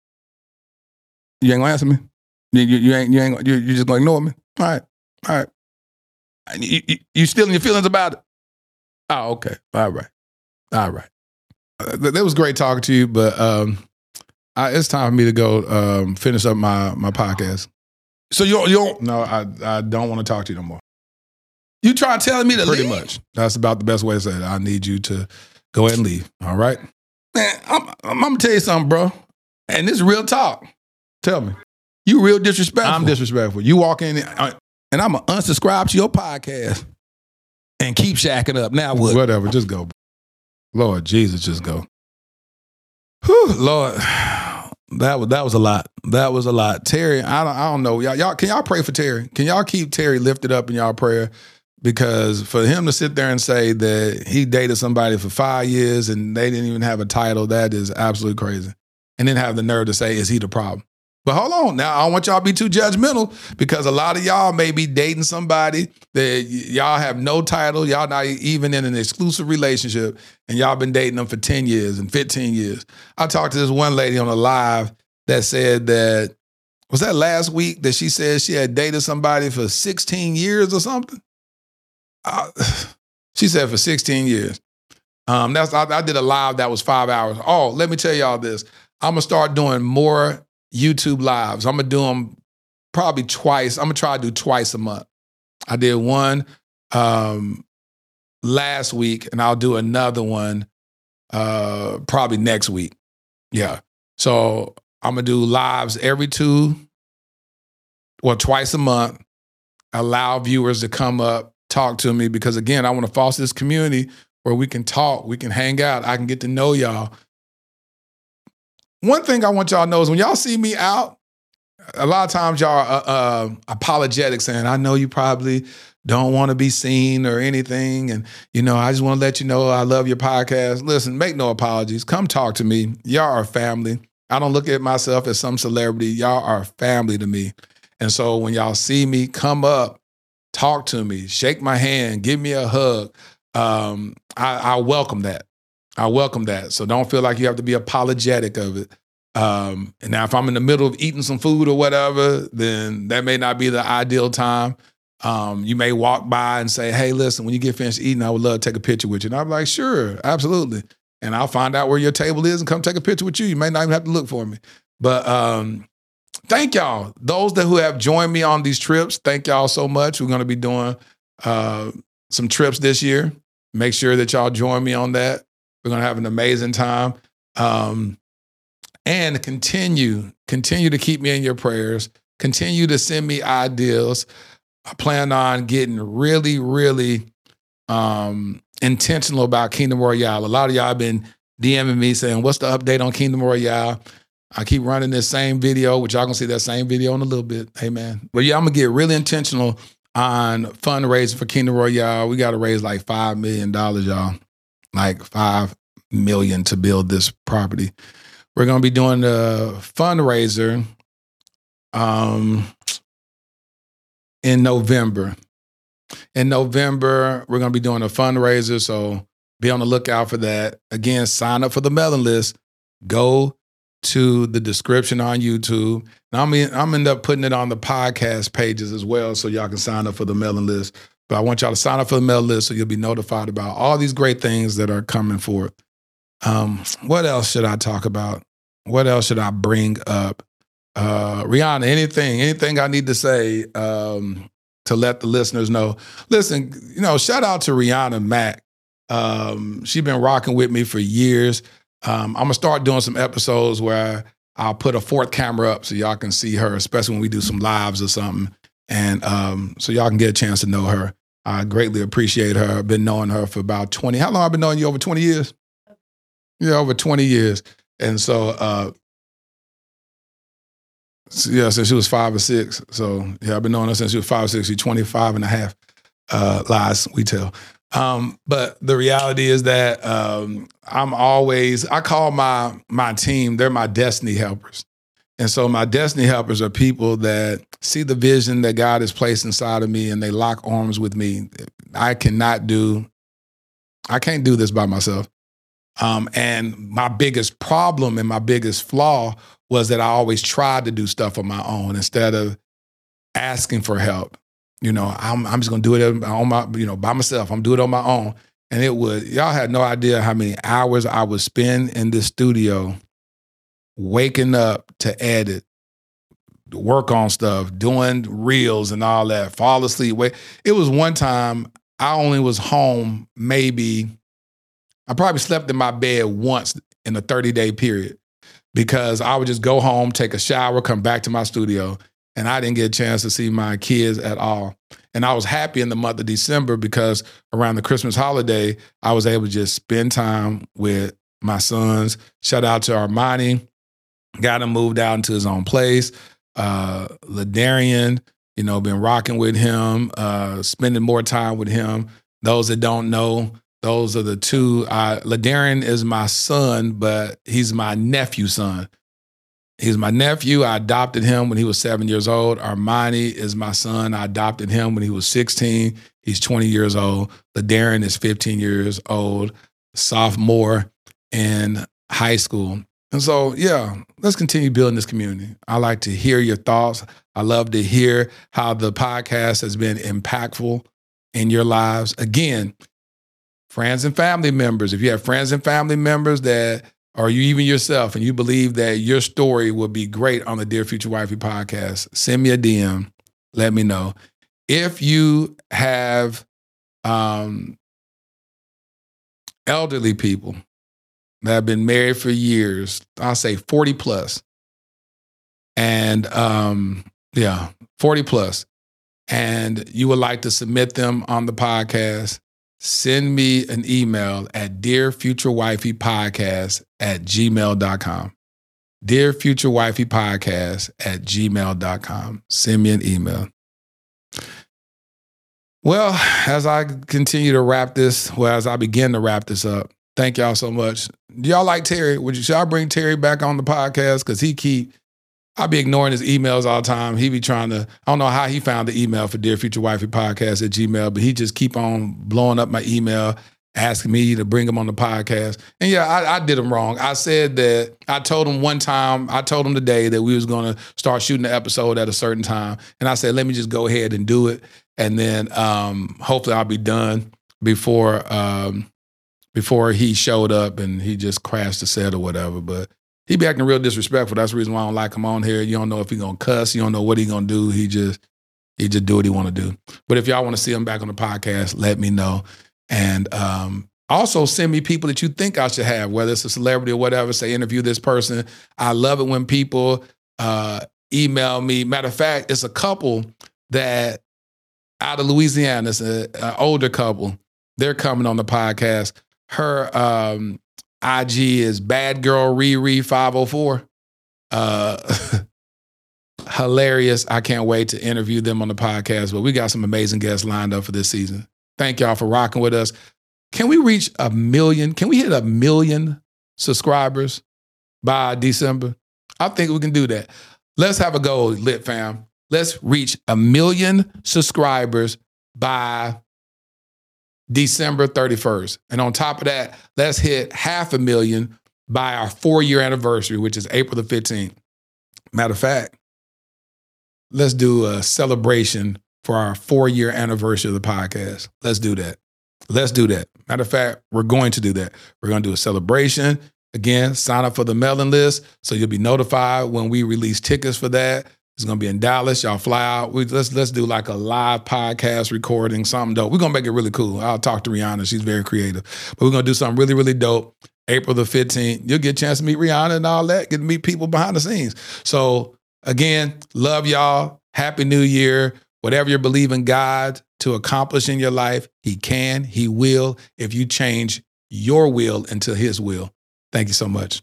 S1: You ain't gonna answer me? You, you, you ain't you ain't you you just gonna ignore me? All right, all right. You, you, you still in your feelings about it? Oh, okay. All right, all right.
S2: Uh, th- That was great talking to you, but um, I, it's time for me to go um, finish up my my podcast.
S1: So you don't, you don't
S2: No, I I don't want to talk to you no more.
S1: you trying telling me to
S2: Pretty
S1: leave?
S2: much. That's about the best way to say it. I need you to go ahead and leave. All right?
S1: Man, I'm, I'm gonna tell you something, bro. And this is real talk.
S2: Tell me.
S1: You real disrespectful.
S2: I'm disrespectful. You walk in, uh,
S1: and I'm gonna unsubscribe to your podcast and keep shacking up. Now what?
S2: whatever, just go. Lord Jesus, just go.
S1: Whew, Lord, that was that was a lot. That was a lot.
S2: Terry, I don't, I don't know. Y'all, y'all, can y'all pray for Terry? Can y'all keep Terry lifted up in y'all prayer? Because for him to sit there and say that he dated somebody for five years and they didn't even have a title, that is absolutely crazy. And then have the nerve to say, is he the problem? But hold on. Now, I don't want y'all to be too judgmental, because a lot of y'all may be dating somebody that y- y'all have no title. Y'all not even in an exclusive relationship, and y'all been dating them for ten years and fifteen years. I talked to this one lady on a live that said that, was that last week, that she said she had dated somebody for sixteen years or something? Uh, she said for sixteen years. Um, that's I, I did a live that was five hours. Oh, let me tell y'all this. I'm going to start doing more YouTube lives. I'm going to do them probably twice. I'm going to try to do twice a month. I did one um, last week, and I'll do another one uh, probably next week. Yeah. So I'm going to do lives every two or twice a month, allow viewers to come up, talk to me, because again, I want to foster this community where we can talk, we can hang out, I can get to know y'all. One thing I want y'all to know is when y'all see me out, a lot of times y'all are uh, uh, apologetic, saying, I know you probably don't want to be seen or anything. And, you know, I just want to let you know I love your podcast. Listen, make no apologies. Come talk to me. Y'all are family. I don't look at myself as some celebrity. Y'all are family to me. And so when y'all see me, come up, talk to me, shake my hand, give me a hug. Um, I, I welcome that. I welcome that. So don't feel like you have to be apologetic of it.
S1: Um, and now if I'm in the middle of eating some food or whatever, then that may not be the ideal time. Um, you may walk by and say, hey, listen, when you get finished eating, I would love to take a picture with you. And I'm like, sure, absolutely. And I'll find out where your table is and come take a picture with you. You may not even have to look for me. But um, thank y'all. Those that who have joined me on these trips, thank y'all so much. We're going to be doing uh, some trips this year. Make sure that y'all join me on that. We're going to have an amazing time. Um, and continue, continue to keep me in your prayers. Continue to send me ideas. I plan on getting really, really um, intentional about Kingdom Royale. A lot of y'all have been DMing me saying, what's the update on Kingdom Royale? I keep running this same video, which y'all gonna see that same video in a little bit. Amen. But yeah, I'm gonna get really intentional on fundraising for Kingdom Royale. We gotta raise like five million dollars, y'all. Like five million dollars to build this property. We're gonna be doing a fundraiser um, in November. In November, we're going to be doing a fundraiser, so be on the lookout for that. Again, sign up for the mailing list. Go to the description on YouTube. Now, I'm in, I'm end up putting it on the podcast pages as well, so y'all can sign up for the mailing list. But I want y'all to sign up for the mailing list so you'll be notified about all these great things that are coming forth. Um, what else should I talk about? What else should I bring up? Uh, Rihanna, anything, anything I need to say um, to let the listeners know. Listen, you know, shout out to Rihanna Mack. Um, she's been rocking with me for years. Um, I'm gonna start doing some episodes where I'll put a fourth camera up so y'all can see her, especially when we do some lives or something. And um, so y'all can get a chance to know her. I greatly appreciate her. I've been knowing her for about twenty. How long have I been knowing you? Over twenty years? Yeah, over twenty years. And so, uh, so, yeah, since she was five or six. So, yeah, I've been knowing her since she was five or six. She's twenty-five and a half. Uh, lies we tell. Um, but the reality is that um, I'm always, I call my my team, they're my destiny helpers. And so my destiny helpers are people that see the vision that God has placed inside of me and they lock arms with me. I cannot do, I can't do this by myself. Um, and my biggest problem and my biggest flaw was that I always tried to do stuff on my own instead of asking for help. You know, I'm I'm just gonna do it on my, you know, by myself. I'm doing it on my own. And it would, y'all had no idea how many hours I would spend in this studio waking up to edit, work on stuff, doing reels and all that, fall asleep. Wait. It was one time I only was home maybe, I probably slept in my bed once in a thirty-day period because I would just go home, take a shower, come back to my studio. And I didn't get a chance to see my kids at all. And I was happy in the month of December because around the Christmas holiday, I was able to just spend time with my sons. Shout out to Armani. Got him moved out into his own place. Uh, Ladarian, you know, been rocking with him, uh, spending more time with him. Those that don't know, those are the two. Uh, Ladarian is my son, but he's my nephew's son. He's my nephew. I adopted him when he was seven years old. Armani is my son. I adopted him when he was sixteen. He's twenty years old. Ladarian is fifteen years old, sophomore in high school. And so, yeah, let's continue building this community. I like to hear your thoughts. I love to hear how the podcast has been impactful in your lives. Again, friends and family members, if you have friends and family members that, or you even yourself, and you believe that your story will be great on the Dear Future Wifey podcast, send me a D M. Let me know. If you have um, elderly people that have been married for years, I'll say forty plus, and um, yeah, forty plus, and you would like to submit them on the podcast, send me an email at Dear Future Wifey Podcast at gmail dot com. Dear Future Wifey Podcast at gmail dot com. Send me an email. Well, as I continue to wrap this, well, as I begin to wrap this up, thank y'all so much. Do y'all like Terry? Would you, should I bring Terry back on the podcast? Because he keep, I be ignoring his emails all the time. He be trying to, I don't know how he found the email for Dear Future Wifey Podcast at Gmail, but he just keep on blowing up my email.
S2: asking me to bring him on the podcast. And yeah, I, I did him wrong. I said that, I told him one time, I told him today that we was going to start shooting the episode at a certain time. And I said, let me just go ahead and do it. And then um, hopefully I'll be done before um, before he showed up and he just crashed the set or whatever. But he be acting real disrespectful. That's the reason why I don't like him on here. You don't know if he gonna cuss. You don't know what he gonna do. He just he just do what he want to do. But if y'all want to see him back on the podcast, let me know. And um, also send me people that you think I should have, whether it's a celebrity or whatever. Say, interview this person. I love it when people uh, email me. Matter of fact, it's a couple that out of Louisiana. It's an older couple. They're coming on the podcast. Her um, I G is Bad Girl Riri five oh four. Uh, hilarious. I can't wait to interview them on the podcast. But we got some amazing guests lined up for this season. Thank y'all for rocking with us. Can we reach a million? Can we hit a million subscribers by December? I think we can do that. Let's have a goal, Lit Fam. Let's reach a million subscribers by December thirty-first. And on top of that, let's hit half a million by our four-year anniversary, which is April the fifteenth. Matter of fact, let's do a celebration for our four-year anniversary of the podcast. Let's do that. Let's do that. Matter of fact, we're going to do that. We're going to do a celebration. Again, sign up for the mailing list so you'll be notified when we release tickets for that. It's going to be in Dallas. Y'all fly out. We, let's let's do like a live podcast recording, something dope. We're going to make it really cool. I'll talk to Rihanna. She's very creative. But we're going to do something really, really dope. April the fifteenth. You'll get a chance to meet Rihanna and all that. Get to meet people behind the scenes. So again, love y'all. Happy New Year. Whatever you believe in God to accomplish in your life, he can, he will, if you change your will into his will. Thank you so much.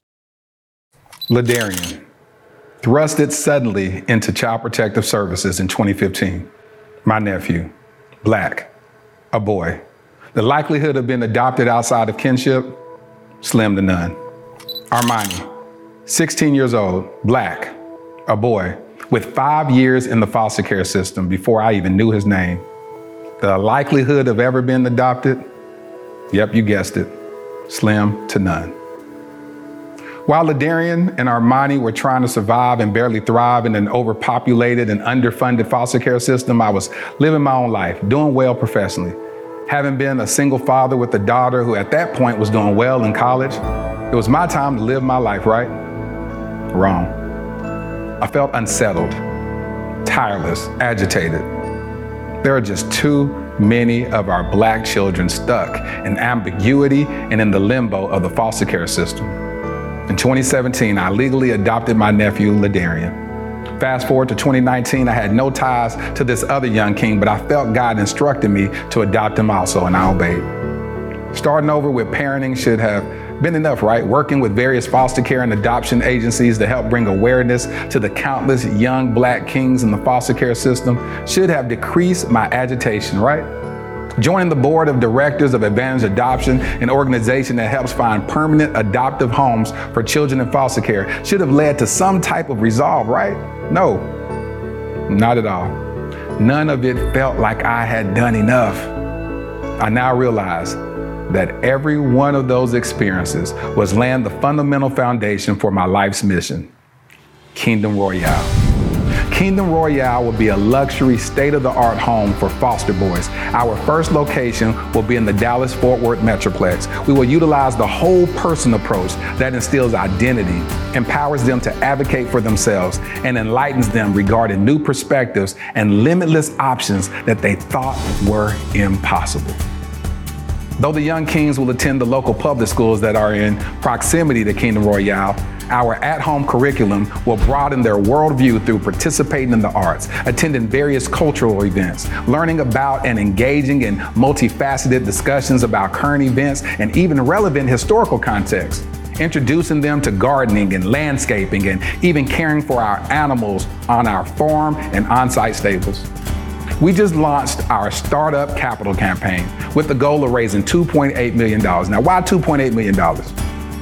S1: Ladarian thrusted suddenly into Child Protective Services in twenty fifteen. My nephew, black, a boy. The likelihood of being adopted outside of kinship, slim to none. Armani, sixteen years old, black, a boy, with five years in the foster care system before I even knew his name. The likelihood of ever being adopted, yep, you guessed it, slim to none. While Ladarian and Armani were trying to survive and barely thrive in an overpopulated and underfunded foster care system, I was living my own life, doing well professionally. Having been a single father with a daughter who at that point was doing well in college, it was my time to live my life, right? Wrong. I felt unsettled, tireless, agitated. There are just too many of our black children stuck in ambiguity and in the limbo of the foster care system. In twenty seventeen, I legally adopted my nephew, Ladarian. Fast forward to twenty nineteen, I had no ties to this other young king, but I felt God instructed me to adopt him also, and I obeyed. Starting over with parenting should have been enough, right? Working with various foster care and adoption agencies to help bring awareness to the countless young black kings in the foster care system should have decreased my agitation, right? Joining the board of directors of Advantage Adoption, an organization that helps find permanent adoptive homes for children in foster care, should have led to some type of resolve, right? No, not at all. None of it felt like I had done enough. I now realize that every one of those experiences was laying the fundamental foundation for my life's mission, Kingdom Royale. Kingdom Royale will be a luxury, state-of-the-art home for foster boys. Our first location will be in the Dallas-Fort Worth Metroplex. We will utilize the whole person approach that instills identity, empowers them to advocate for themselves, and enlightens them regarding new perspectives and limitless options that they thought were impossible. Though the young kings will attend the local public schools that are in proximity to Kingdom Royale, our at-home curriculum will broaden their worldview through participating in the arts, attending various cultural events, learning about and engaging in multifaceted discussions about current events and even relevant historical context, introducing them to gardening and landscaping and even caring for our animals on our farm and on-site stables. We just launched our Startup Capital campaign with the goal of raising two point eight million dollars. Now, why two point eight million dollars?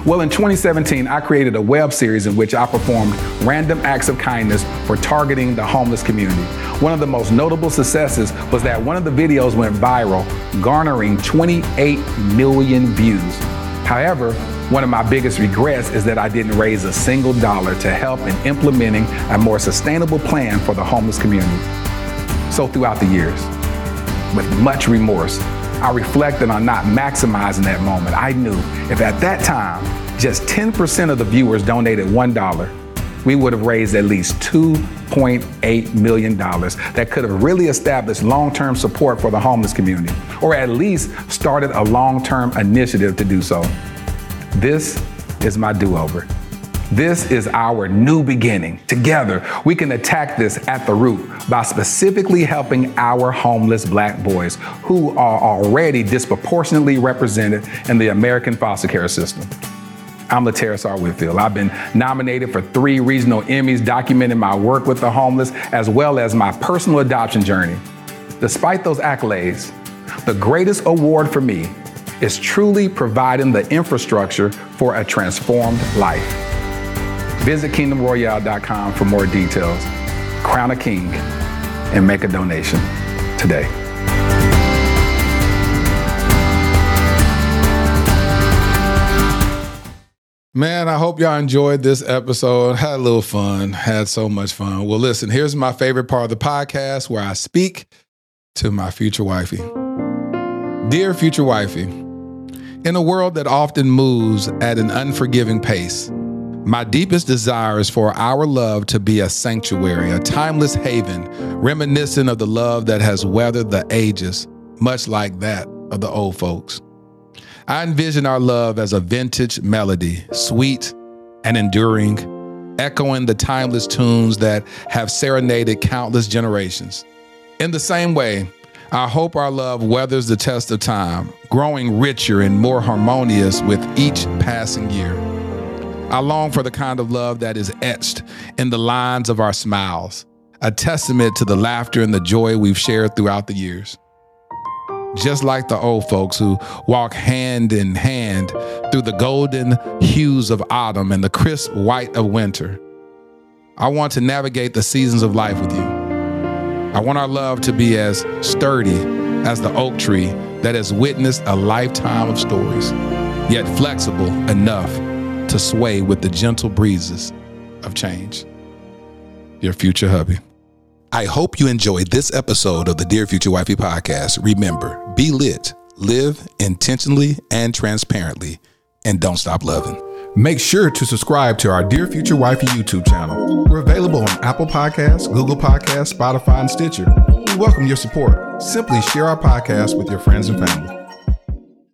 S1: Well, in twenty seventeen, I created a web series in which I performed random acts of kindness for targeting the homeless community. One of the most notable successes was that one of the videos went viral, garnering twenty-eight million views. However, one of my biggest regrets is that I didn't raise a single dollar to help in implementing a more sustainable plan for the homeless community. So throughout the years, with much remorse, I reflected on not maximizing that moment. I knew if at that time, just ten percent of the viewers donated one dollar, we would have raised at least two point eight million dollars that could have really established long-term support for the homeless community, or at least started a long-term initiative to do so. This is my do-over. This is our new beginning. Together, we can attack this at the root by specifically helping our homeless Black boys who are already disproportionately represented in the American foster care system. I'm Laterras R. Whitfield. I've been nominated for three regional Emmys documenting my work with the homeless as well as my personal adoption journey. Despite those accolades, the greatest award for me is truly providing the infrastructure for a transformed life. Visit kingdom royale dot com for more details. Crown a king and make a donation today.
S2: Man, I hope y'all enjoyed this episode. Had a little fun. Had so much fun. Well, listen, here's my favorite part of the podcast where I speak to my future wifey. Dear future wifey, in a world that often moves at an unforgiving pace, my deepest desire is for our love to be a sanctuary, a timeless haven, reminiscent of the love that has weathered the ages, much like that of the old folks. I envision our love as a vintage melody, sweet and enduring, echoing the timeless tunes that have serenaded countless generations. In the same way, I hope our love weathers the test of time, growing richer and more harmonious with each passing year. I long for the kind of love that is etched in the lines of our smiles, a testament to the laughter and the joy we've shared throughout the years. Just like the old folks who walk hand in hand through the golden hues of autumn and the crisp white of winter, I want to navigate the seasons of life with you. I want our love to be as sturdy as the oak tree that has witnessed a lifetime of stories, yet flexible enough to sway with the gentle breezes of change. Your future hubby. I hope you enjoyed this episode of the Dear Future Wifey podcast. Remember, be lit, live intentionally and transparently, and don't stop loving. Make sure to subscribe to our Dear Future Wifey YouTube channel. We're available on Apple Podcasts, Google Podcasts, Spotify, and Stitcher. We welcome your support. Simply share our podcast with your friends and family.